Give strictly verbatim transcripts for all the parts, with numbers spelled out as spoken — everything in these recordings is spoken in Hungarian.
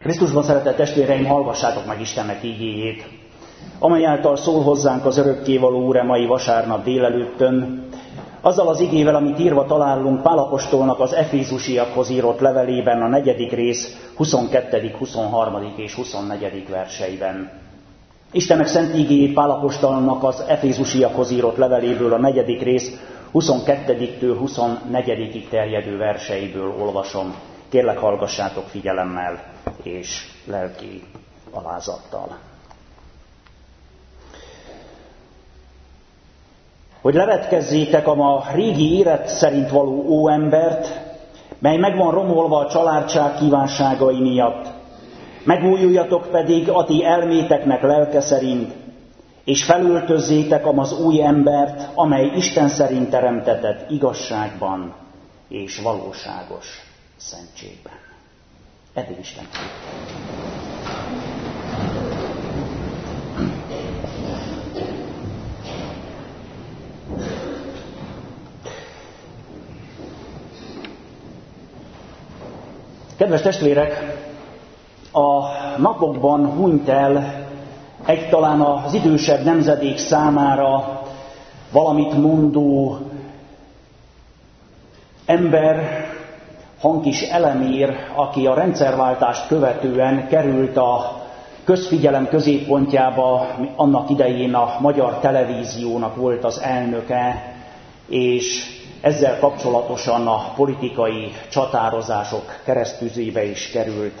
Krisztusban szeretett testvéreim, hallgassátok meg Istennek igéjét, amely által szól hozzánk az örökkévaló Úr e mai vasárnap délelőttön, azzal az igével, amit írva találunk Pál apostolnak az Efézusiakhoz írott levelében, a negyedik rész huszonkettedik, huszonharmadik és huszonnegyedik verseiben. Istennek szent igéjét Pál apostolnak az Efézusiakhoz írott leveléből, a negyedik rész huszonkettedik-től huszonnegyedikig terjedő verseiből olvasom. Kérlek, hallgassátok figyelemmel és lelki alázattal. Hogy levetkezzétek a ma régi élet szerint való óembert, mely meg van romolva a családság kívánságai miatt. Megújuljatok pedig a ti elméteknek lelke szerint, és felöltözzétek az új embert, amely Isten szerint teremtetett igazságban és valóságos szentségben. Eddig Isten. Kedves testvérek, a napokban hunyt el egy talán az idősebb nemzedék számára valamit mondó ember, Hankis Elemér, aki a rendszerváltást követően került a közfigyelem középpontjába, annak idején a Magyar Televíziónak volt az elnöke, és ezzel kapcsolatosan a politikai csatározások keresztüzébe is került.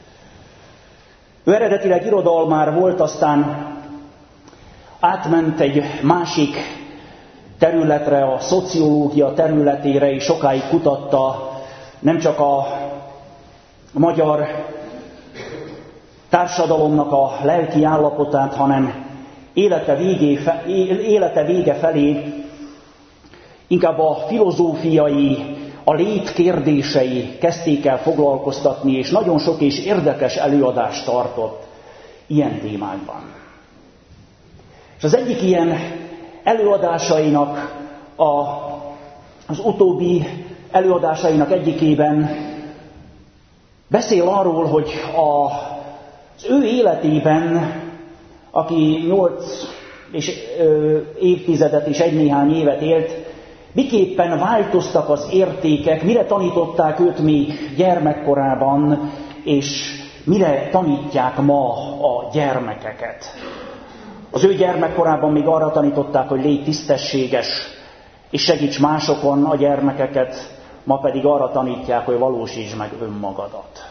Ő eredetileg irodalmár volt, aztán átment egy másik területre, a szociológia területére, és sokáig kutatta nem csak a magyar társadalomnak a lelki állapotát, hanem élete, végé, élete vége felé inkább a filozófiai, a lét kérdései kezdték el foglalkoztatni, és nagyon sok és érdekes előadást tartott ilyen témákban. És az egyik ilyen előadásainak, a, az utóbbi előadásainak egyikében beszél arról, hogy a, az ő életében, aki nyolc és, ö, évtizedet és egy néhány évet élt, miképpen változtak az értékek, mire tanították őt még gyermekkorában, és mire tanítják ma a gyermekeket. Az ő gyermekkorában még arra tanították, hogy légy tisztességes, és segíts másokon a gyermekeket, ma pedig arra tanítják, hogy valósítsd meg önmagadat.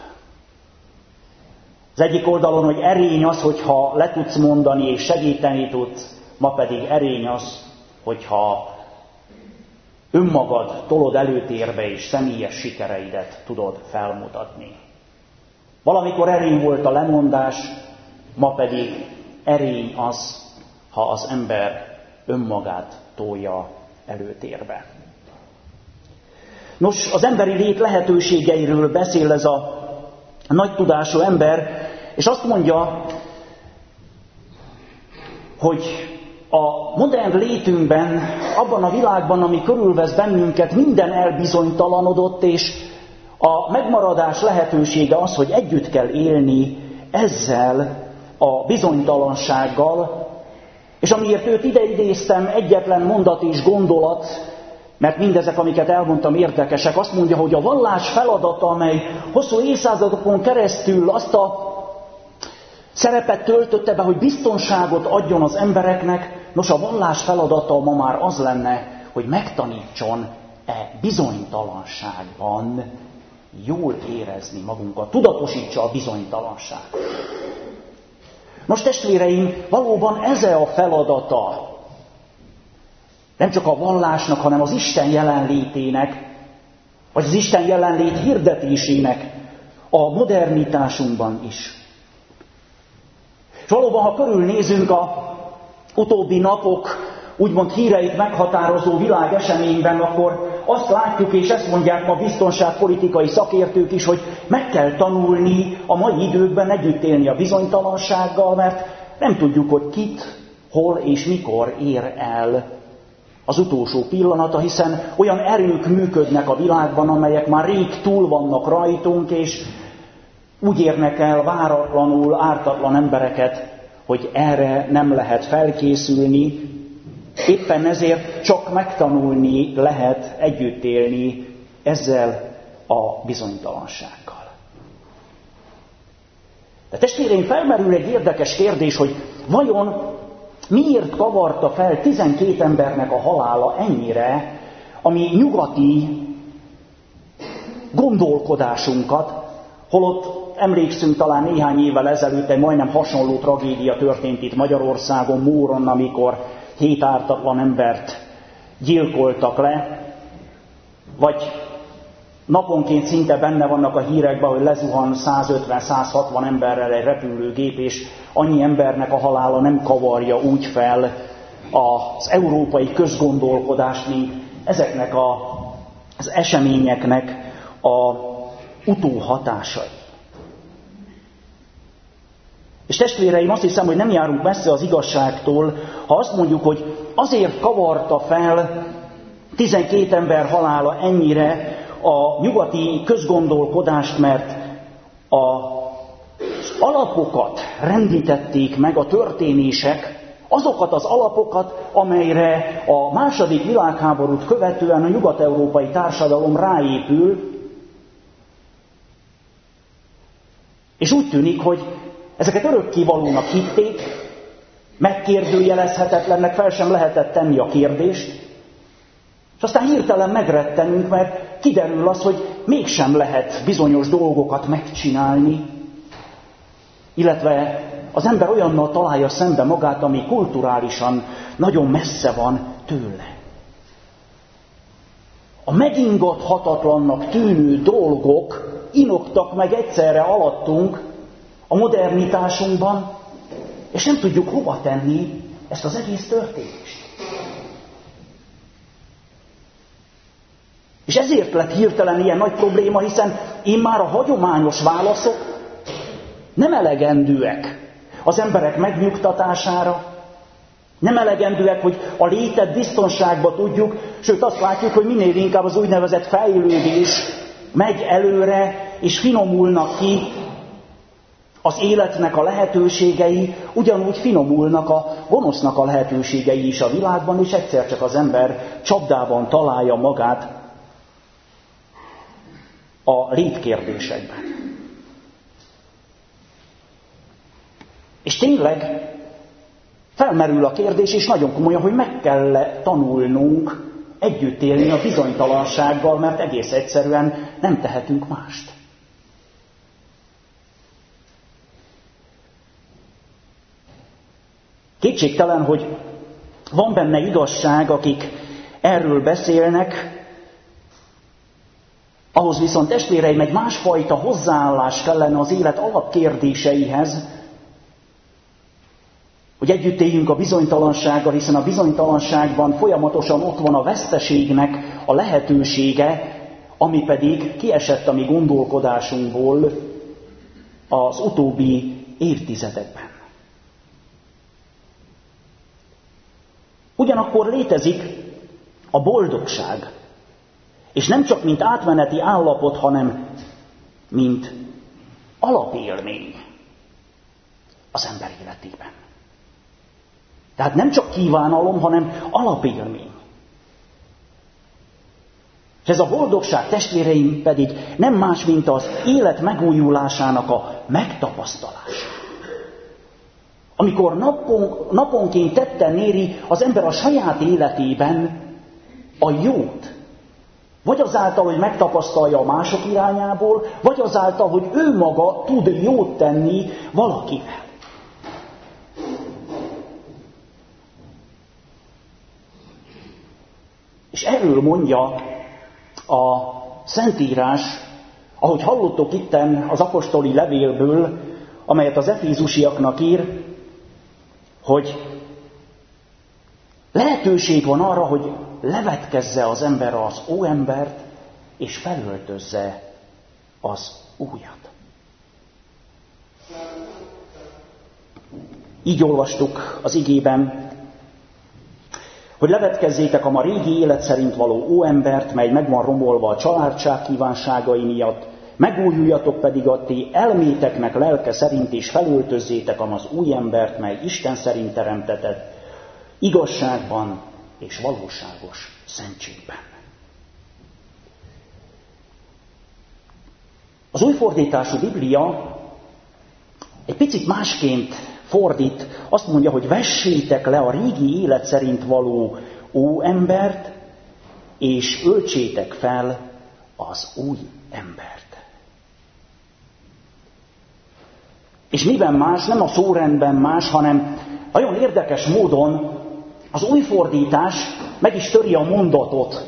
Az egyik oldalon, hogy erény az, hogyha le tudsz mondani és segíteni tudsz, ma pedig erény az, hogyha önmagad tolod előtérbe és személyes sikereidet tudod felmutatni. Valamikor erény volt a lemondás, ma pedig erény az, ha az ember önmagát tolja előtérbe. Nos, az emberi lét lehetőségeiről beszél ez a nagy tudású ember, és azt mondja, hogy a modern létünkben, abban a világban, ami körülvesz bennünket, minden elbizonytalanodott, és a megmaradás lehetősége az, hogy együtt kell élni ezzel a bizonytalansággal, és amiért őt ide idéztem, egyetlen mondat és gondolat, mert mindezek, amiket elmondtam, érdekesek, azt mondja, hogy a vallás feladata, amely hosszú évszázadokon keresztül azt a szerepet töltötte be, hogy biztonságot adjon az embereknek, nos, a vallás feladata ma már az lenne, hogy megtanítson e bizonytalanságban jól érezni magunkat, tudatosítsa a bizonytalanságot. Most testvéreim, valóban ez a feladata, nem csak a vallásnak, hanem az Isten jelenlétének, vagy az Isten jelenlét hirdetésének a modernitásunkban is. És valóban, ha körülnézünk a utóbbi napok úgymond híreit meghatározó világeseményben, akkor azt látjuk, és ezt mondják ma biztonságpolitikai szakértők is, hogy meg kell tanulni a mai időkben együtt élni a bizonytalansággal, mert nem tudjuk, hogy kit, hol és mikor ér el az utolsó pillanata, hiszen olyan erők működnek a világban, amelyek már rég túl vannak rajtunk, és úgy érnek el váratlanul ártatlan embereket, hogy erre nem lehet felkészülni, éppen ezért csak megtanulni lehet együtt élni ezzel a bizonytalansággal. De testvéreim, felmerül egy érdekes kérdés, hogy vajon miért kavarta fel tizenkét embernek a halála ennyire a mi nyugati gondolkodásunkat, holott emlékszünk talán néhány évvel ezelőtt egy majdnem hasonló tragédia történt itt Magyarországon, Móron, amikor hét ártatlan embert gyilkoltak le, vagy naponként szinte benne vannak a hírekben, hogy lezuhan százötven-százhatvan emberrel egy repülőgép, és annyi embernek a halála nem kavarja úgy fel az európai közgondolkodást, mint ezeknek a, az eseményeknek a utóhatásai. És testvéreim, azt hiszem, hogy nem járunk messze az igazságtól, ha azt mondjuk, hogy azért kavarta fel tizenkét ember halála ennyire a nyugati közgondolkodást, mert az alapokat rendítették meg a történések, azokat az alapokat, amelyre a második világháborút követően a nyugat-európai társadalom ráépül, és úgy tűnik, hogy ezeket örökkévalónak hitték, megkérdőjelezhetetlennek fel sem lehetett tenni a kérdést, és aztán hirtelen megrettenünk, mert kiderül az, hogy mégsem lehet bizonyos dolgokat megcsinálni, illetve az ember olyannal találja szembe magát, ami kulturálisan nagyon messze van tőle. A megingathatatlannak tűnő dolgok inoktak meg egyszerre alattunk a modernitásunkban, és nem tudjuk hova tenni ezt az egész történést. És ezért lett hirtelen ilyen nagy probléma, hiszen én már a hagyományos válaszok nem elegendőek az emberek megnyugtatására, nem elegendőek, hogy a létet biztonságba tudjuk, sőt azt látjuk, hogy minél inkább az úgynevezett fejlődés megy előre, és finomulnak ki az életnek a lehetőségei, ugyanúgy finomulnak a gonosznak a lehetőségei is a világban, és egyszer csak az ember csapdában találja magát a létkérdésekben. És tényleg felmerül a kérdés, és nagyon komolyan, hogy meg kell tanulnunk együtt élni a bizonytalansággal, mert egész egyszerűen nem tehetünk mást. Kétségtelen, hogy van benne igazság, akik erről beszélnek, ahhoz viszont testvéreim egy másfajta hozzáállás kellene az élet alapkérdéseihez, hogy együtt éljünk a bizonytalansággal, hiszen a bizonytalanságban folyamatosan ott van a veszteségnek a lehetősége, ami pedig kiesett a mi gondolkodásunkból az utóbbi évtizedekben. Ugyanakkor létezik a boldogság, és nem csak mint átmeneti állapot, hanem mint alapélmény az ember életében. Tehát nem csak kívánalom, hanem alapélmény. És ez a boldogság, testvéreim, pedig nem más, mint az élet megújulásának a megtapasztalása. Amikor napon, naponként tetten éri az ember a saját életében a jót, vagy azáltal, hogy megtapasztalja a mások irányából, vagy azáltal, hogy ő maga tud jót tenni valakivel. És erről mondja a Szentírás, ahogy hallottok itten az apostoli levélből, amelyet az efézusiaknak ír, hogy lehetőség van arra, hogy levetkezze az ember az óembert, és felöltözze az újat. Így olvastuk az igében, hogy levetkezzétek a ma régi élet szerint való óembert, mely meg van romolva a családság kívánságai miatt, megújuljatok pedig a ti elméteknek lelke szerint, és felöltözzétek az új embert, mely Isten szerint teremtetett, igazságban és valóságos szentségben. Az újfordítású Biblia egy picit másként fordít, azt mondja, hogy vessétek le a régi élet szerint való óembert, és öltsétek fel az új embert. És miben más, nem a szórendben más, hanem nagyon érdekes módon az új fordítás meg is töri a mondatot.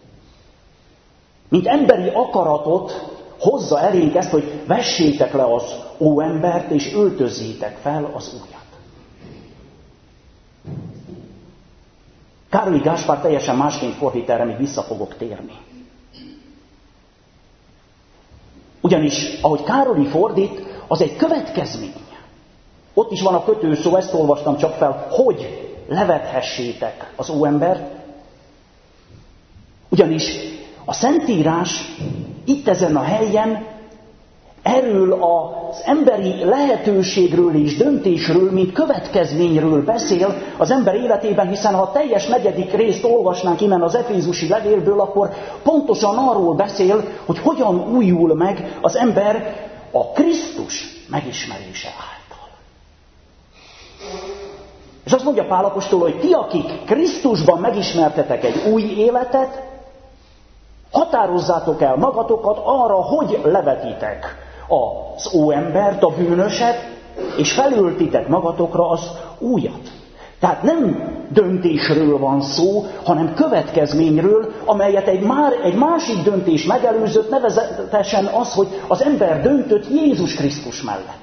Mint emberi akaratot hozza elénk ezt, hogy vessétek le az óembert, és öltözzétek fel az újat. Károli Gáspár teljesen másként fordít, erre még vissza fogok térni. Ugyanis, ahogy Károli fordít, az egy következmény. Ott is van a kötőszó, ezt olvastam csak fel, hogy levethessétek az óembert. Ugyanis a Szentírás itt ezen a helyen erről az emberi lehetőségről és döntésről, mint következményről beszél az ember életében, hiszen ha a teljes negyedik részt olvasnánk innen az Efézusi levélből, akkor pontosan arról beszél, hogy hogyan újul meg az ember a Krisztus megismerése által. És azt mondja Pál apostol, hogy ti, akik Krisztusban megismertetek egy új életet, határozzátok el magatokat arra, hogy levetitek az óembert, a bűnöset, és felöltitek magatokra az újat. Tehát nem döntésről van szó, hanem következményről, amelyet egy, már, egy másik döntés megelőzött, nevezetesen az, hogy az ember döntött Jézus Krisztus mellett.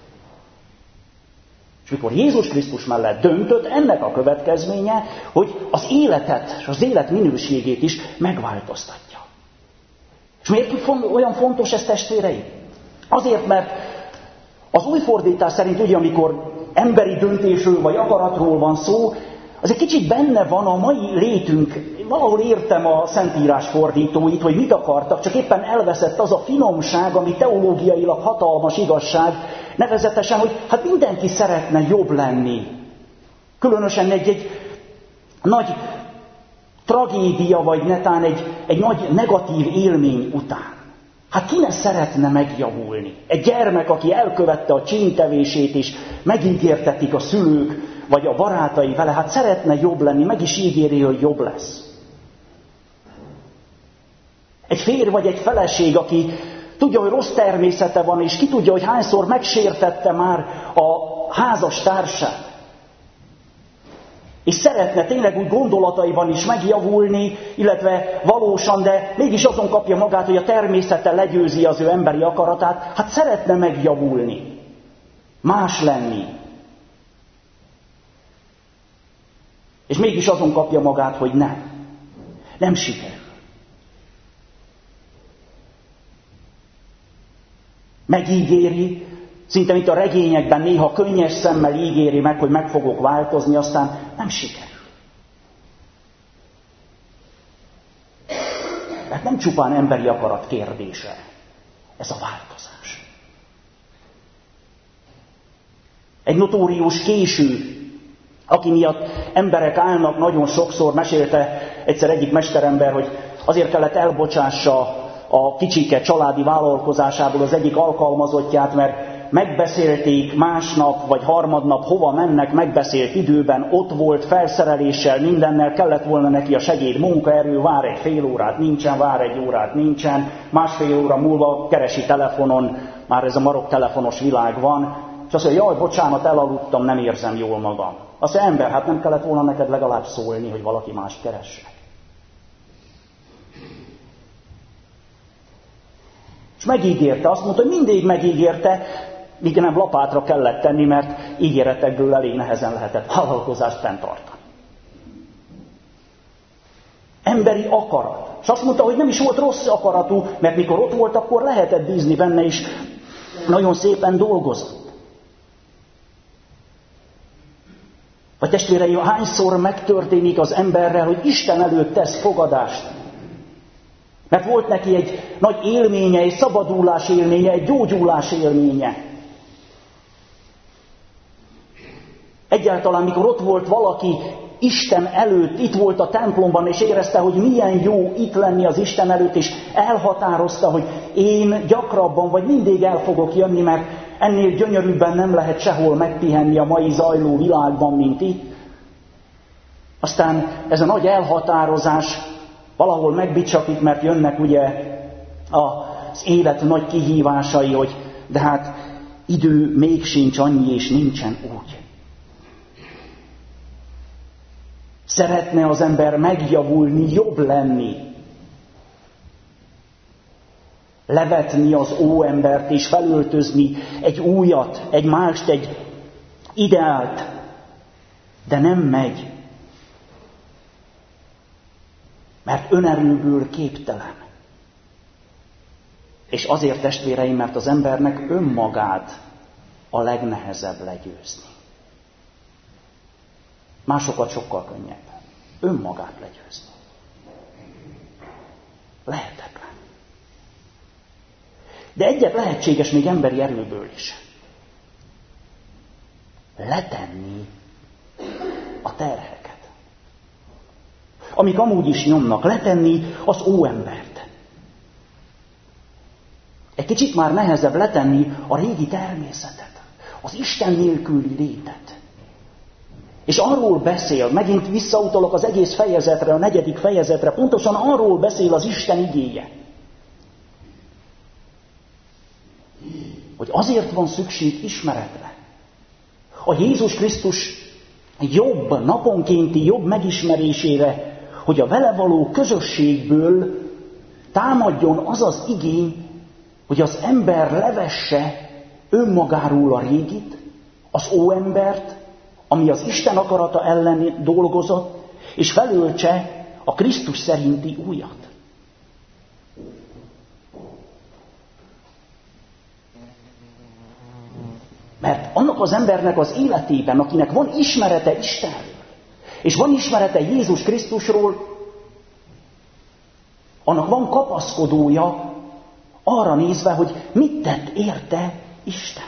És mikor Jézus Krisztus mellett döntött, ennek a következménye, hogy az életet, és az élet minőségét is megváltoztatja. És miért olyan fontos ez, testvéreim? Azért, mert az új fordítás szerint, ugye, amikor emberi döntésről vagy akaratról van szó, az egy kicsit benne van a mai létünk. Valahol értem a Szentírás fordítóit, hogy mit akartak, csak éppen elveszett az a finomság, ami teológiailag hatalmas igazság, nevezetesen, hogy hát mindenki szeretne jobb lenni. Különösen egy, egy nagy tragédia, vagy netán egy, egy nagy negatív élmény után. Hát ki ne szeretne megjavulni? Egy gyermek, aki elkövette a csíntevését, és megígértetik a szülők, vagy a barátai vele, hát szeretne jobb lenni, meg is ígéri, hogy jobb lesz. Egy férj vagy egy feleség, aki tudja, hogy rossz természete van, és ki tudja, hogy hányszor megsértette már a házas társát. És szeretne tényleg úgy gondolataiban is megjavulni, illetve valósan, de mégis azon kapja magát, hogy a természete legyőzi az ő emberi akaratát. Hát szeretne megjavulni, más lenni. És mégis azon kapja magát, hogy nem. Nem sikerül. Megígéri, szinte mint a regényekben néha könnyes szemmel ígéri meg, hogy meg fogok változni, aztán nem sikerül. Tehát nem csupán emberi akarat kérdése ez a változás. Egy notórius késő, aki miatt emberek állnak nagyon sokszor, mesélte egyszer egyik mesterember, hogy azért kellett elbocsássa a kicsike családi vállalkozásából az egyik alkalmazottját, mert megbeszélték másnap vagy harmadnap hova mennek, megbeszélt időben, ott volt felszereléssel, mindennel, kellett volna neki a segéd munkaerő, vár egy fél órát, nincsen, vár egy órát, nincsen, másfél óra múlva keresi telefonon, már ez a marok telefonos világ van, és azt mondja, jaj, bocsánat, elaludtam, nem érzem jól magam. Azt mondja, ember, hát nem kellett volna neked legalább szólni, hogy valaki mást keresse. És megígérte, azt mondta, hogy mindig megígérte, míg nem lapátra kellett tenni, mert ígéretekből elég nehezen lehetett vállalkozást fenntartani. Emberi akarat. És azt mondta, hogy nem is volt rossz akaratú, mert mikor ott volt, akkor lehetett bízni benne, és nagyon szépen dolgozott. Vagy testvéreim, hányszor megtörténik az emberrel, hogy Isten előtt tesz fogadást. Mert volt neki egy nagy élménye, egy szabadulás élménye, egy gyógyulás élménye. Egyáltalán, mikor ott volt valaki Isten előtt, itt volt a templomban, és érezte, hogy milyen jó itt lenni az Isten előtt, és elhatározta, hogy én gyakrabban, vagy mindig el fogok jönni, mert ennél gyönyörűbben nem lehet sehol megpihenni a mai zajló világban, mint itt. Aztán ez a nagy elhatározás valahol megbicsakít, mert jönnek ugye az élet nagy kihívásai, hogy de hát idő még sincs annyi, és nincsen úgy. Szeretne az ember megjavulni, jobb lenni. Levetni az óembert és felöltözni egy újat, egy mást, egy ideált. De nem megy. Mert önerőből képtelen. És azért, testvéreim, mert az embernek önmagát a legnehezebb legyőzni. Másokat sokkal könnyebb. Önmagát legyőzni. Lehetetlen. De egyet lehetséges még emberi erőből is. Letenni a terheket. Amik amúgy is nyomnak, letenni az óembert. Egy kicsit már nehezebb letenni a régi természetet, az Isten nélküli létet. És arról beszél, megint visszautalok az egész fejezetre, a negyedik fejezetre, pontosan arról beszél az Isten igéje. Hogy azért van szükség ismeretre. A Jézus Krisztus jobb, naponkénti jobb megismerésére, hogy a vele való közösségből támadjon az az igény, hogy az ember levesse önmagáról a régit, az óembert, ami az Isten akarata ellen dolgozott, és felöltse a Krisztus szerinti újat. Mert annak az embernek az életében, akinek van ismerete Istenről, és van ismerete Jézus Krisztusról, annak van kapaszkodója arra nézve, hogy mit tett érte Isten.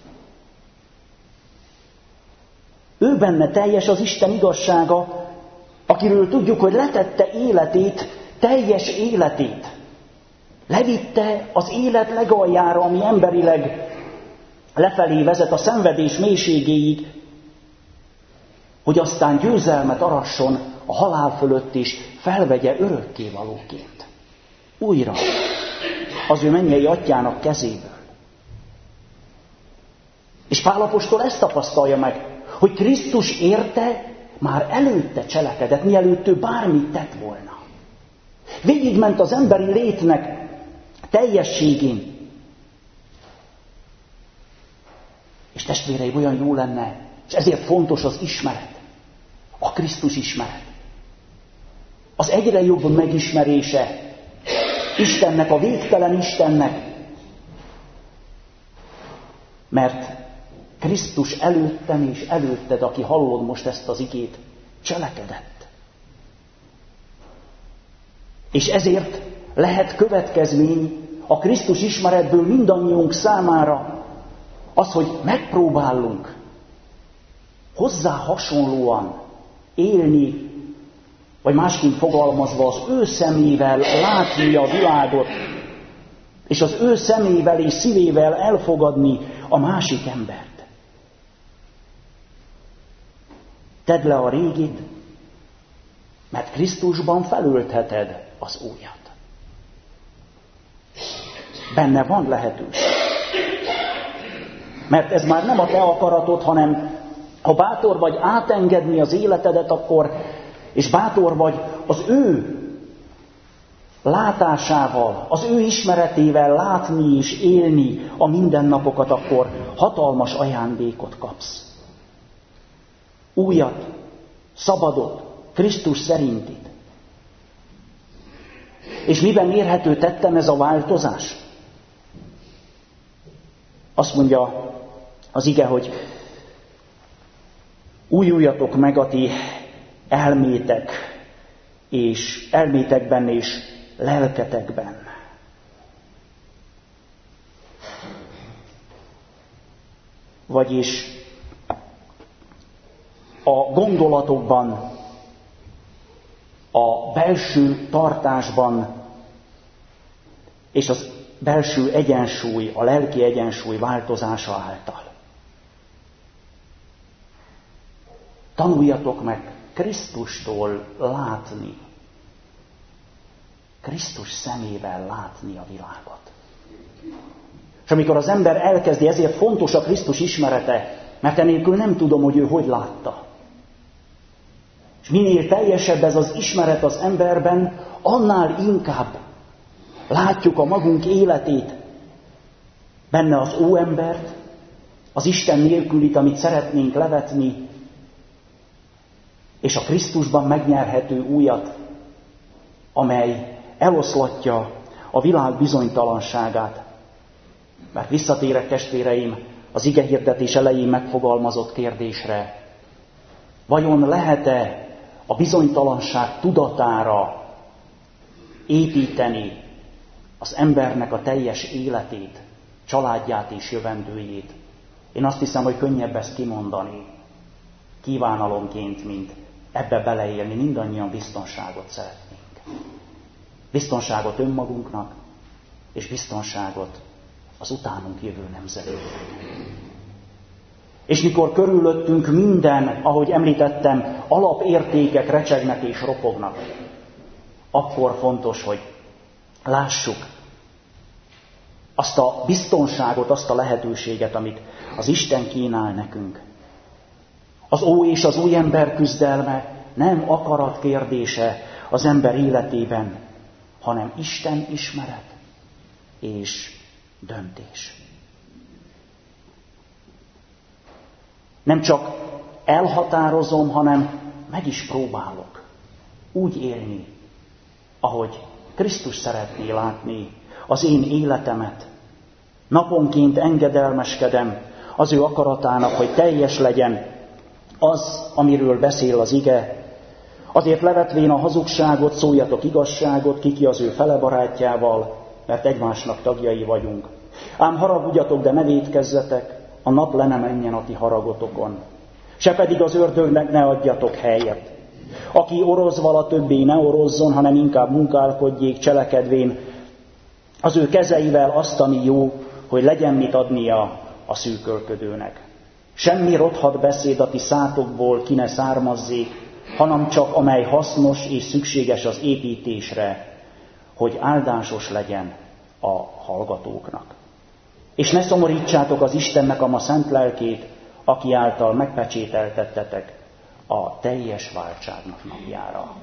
Ő benne teljes az Isten igazsága, akiről tudjuk, hogy letette életét, teljes életét. Levitte az élet legaljára, ami emberileg lefelé vezet a szenvedés mélységéig, hogy aztán győzelmet arasson a halál fölött is, felvegye örökkévalóként. Újra az ő mennyei atyának kezéből. És Pál apostol ezt tapasztalja meg, hogy Krisztus érte, már előtte cselekedett, mielőtt ő bármit tett volna. Végigment az emberi létnek teljességén. És testvéreim, olyan jó lenne, és ezért fontos az ismeret, a Krisztus ismeret. Az egyre jobb megismerése Istennek, a végtelen Istennek. Mert Krisztus előttem és előtted, aki hallod most ezt az igét, cselekedett. És ezért lehet következmény a Krisztus ismeretből mindannyiunk számára az, hogy megpróbálunk hozzá hasonlóan élni, vagy másként fogalmazva az ő szemével látni a világot, és az ő szemével és szívével elfogadni a másik embert. Tedd le a régit, mert Krisztusban felöltheted az újat. Benne van lehetőség. Mert ez már nem a te akaratod, hanem ha bátor vagy átengedni az életedet, akkor, és bátor vagy az ő látásával, az ő ismeretével látni és élni a mindennapokat, akkor hatalmas ajándékot kapsz. Újat, szabadot, Krisztus szerintit. És miben érhető tetten ez a változás? Azt mondja az ige, hogy újuljatok meg a ti elmétek, és elmétekben és lelketekben. Vagyis a gondolatokban, a belső tartásban és az belső egyensúly, a lelki egyensúly változása által. Tanuljatok meg Krisztustól látni, Krisztus szemével látni a világot. És amikor az ember elkezdi, ezért fontos a Krisztus ismerete, mert enélkül nem tudom, hogy ő hogy látta. És minél teljesebb ez az ismeret az emberben, annál inkább látjuk a magunk életét, benne az óembert, az Isten nélkülit, amit szeretnénk levetni, és a Krisztusban megnyerhető újat, amely eloszlatja a világ bizonytalanságát. Mert visszatérek, testvéreim, az igehirdetés elején megfogalmazott kérdésre. Vajon lehet-e a bizonytalanság tudatára építeni az embernek a teljes életét, családját és jövendőjét? Én azt hiszem, hogy könnyebb ezt kimondani kívánalomként, mint ebbe beleélni. Mindannyian biztonságot szeretnénk. Biztonságot önmagunknak, és biztonságot az utánunk jövő nemzedéknek. És mikor körülöttünk minden, ahogy említettem, alapértékek recsegnek és ropognak, akkor fontos, hogy lássuk azt a biztonságot, azt a lehetőséget, amit az Isten kínál nekünk. Az ó és az új ember küzdelme nem akarat kérdése az ember életében, hanem Isten ismeret és döntés. Nem csak elhatározom, hanem meg is próbálok úgy élni, ahogy Krisztus szeretné látni az én életemet. Naponként engedelmeskedem az ő akaratának, hogy teljes legyen az, amiről beszél az ige. Azért levetvén a hazugságot, szóljatok igazságot, kiki az ő fele barátjával, mert egymásnak tagjai vagyunk. Ám haragudjatok, de ne vétkezzetek, a nap le ne menjen a ti haragotokon. Se pedig az ördögnek ne adjatok helyet. Aki oroz vala, többé ne orozzon, hanem inkább munkálkodjék, cselekedvén az ő kezeivel azt, ami jó, hogy legyen mit adnia a szűkölködőnek. Semmi rothadt beszéd a ti szátokból ki ne származzék, hanem csak amely hasznos és szükséges az építésre, hogy áldásos legyen a hallgatóknak. És ne szomorítsátok az Istennek a ma szent lelkét, aki által megpecsételtettetek a teljes váltságnak napjára.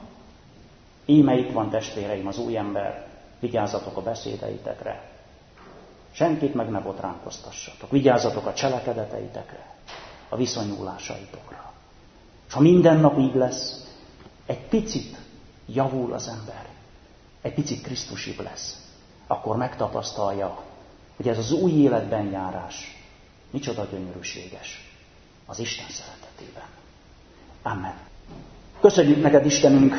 Íme itt van, testvéreim, az új ember, vigyázzatok a beszédeitekre. Senkit meg ne botránkoztassatok. Vigyázzatok a cselekedeteitekre, a viszonyulásaitokra. És ha minden nap így lesz, egy picit javul az ember, egy picit Krisztusibb lesz, akkor megtapasztalja, hogy ez az új életben járás micsoda gyönyörűséges az Isten szeretetében. Amen. Köszönjük neked, Istenünk,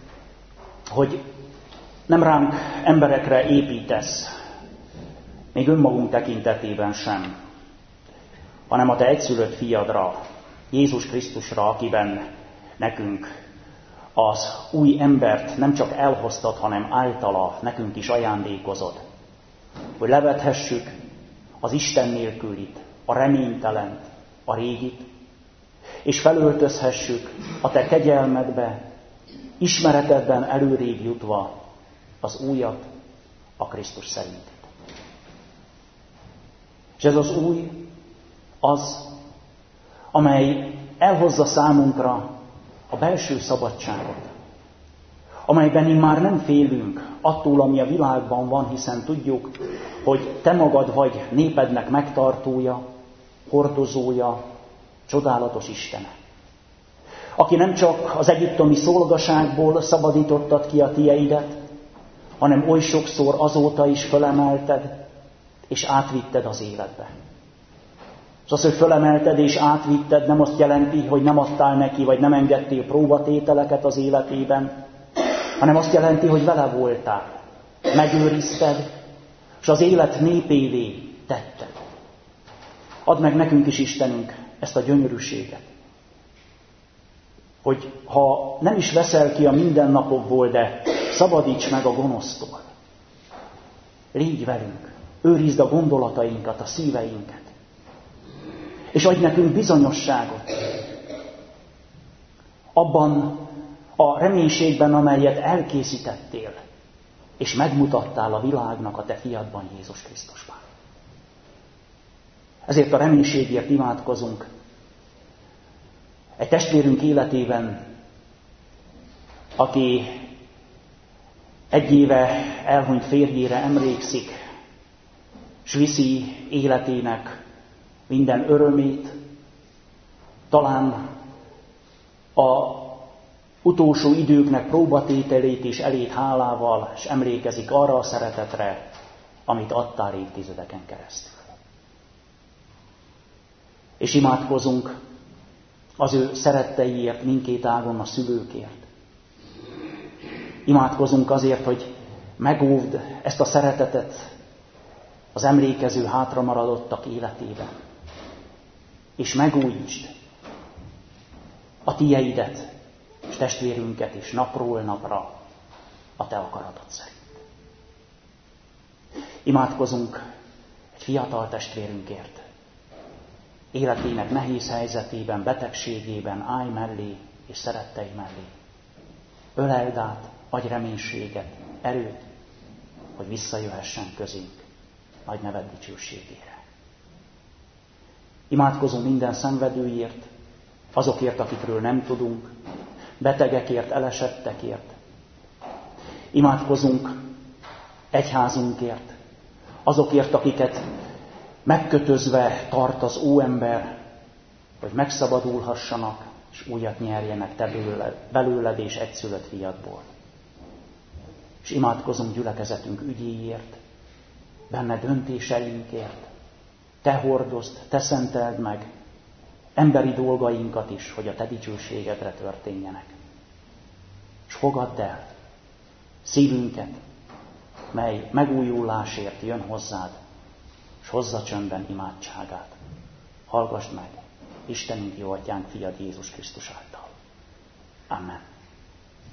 hogy nem ránk emberekre építesz, még önmagunk tekintetében sem, hanem a te egyszülött fiadra, Jézus Krisztusra, akiben nekünk az új embert nem csak elhoztad, hanem általa nekünk is ajándékozod, hogy levethessük az Isten nélkülit, a reménytelent, a régit, és felöltözhessük a te kegyelmedbe, ismeretedben előrébb jutva az újat, a Krisztus szerintit. És ez az új az, amely elhozza számunkra a belső szabadságot, amelyben már nem félünk attól, ami a világban van, hiszen tudjuk, hogy te magad vagy népednek megtartója, hordozója, csodálatos Istene. Aki nem csak az egyiptomi szolgaságból szabadítottad ki a tieidet, hanem oly sokszor azóta is fölemelted, és átvitted az életbe. És az, hogy fölemelted és átvitted, nem azt jelenti, hogy nem adtál neki, vagy nem engedtél próbatételeket az életében, hanem azt jelenti, hogy vele voltál. megőrizted, és az élet népévé tetted. Add meg nekünk is, Istenünk, ezt a gyönyörűséget, hogy ha nem is veszel ki a mindennapokból, de szabadíts meg a gonosztól. Légy velünk, őrizd a gondolatainkat, a szíveinket, és adj nekünk bizonyosságot abban a reménységben, amelyet elkészítettél, és megmutattál a világnak a te fiadban, Jézus Krisztusban. Ezért a reménységért imádkozunk. Egy testvérünk életében, aki egy éve elhunyt férjére emlékszik, s viszi életének minden örömét, talán a utolsó időknek próbatételét is elét hálával, és emlékezik arra a szeretetre, amit adtál évtizedeken keresztül. És imádkozunk az ő szeretteiért, mindkét ágon a szülőkért. Imádkozunk azért, hogy megóvd ezt a szeretetet az emlékező hátramaradottak életében, és megújítsd a tieidet és testvérünket is napról napra a te akaratod szerint. Imádkozunk egy fiatal testvérünkért, életének nehéz helyzetében, betegségében állj mellé és szerettei mellé. Öleld át, adj reménységet, erőt, hogy visszajöhessen közénk nagy neved dicsőségére. Imádkozunk minden szenvedőért, azokért, akikről nem tudunk, betegekért, elesettekért. Imádkozunk egyházunkért, azokért, akiket megkötözve tart az óember, hogy megszabadulhassanak, és újat nyerjenek te belőled és egyszülött fiadból. És imádkozunk gyülekezetünk ügyéért, benne döntéseinkért. Te hordozd, te szenteld meg emberi dolgainkat is, hogy a te dicsőségedre történjenek. És fogadd el szívünket, mely megújulásért jön hozzád, és hozza csöndben imádságát. Hallgassd meg Istenünk, jó atyánk, fiad Jézus Krisztus által. Amen.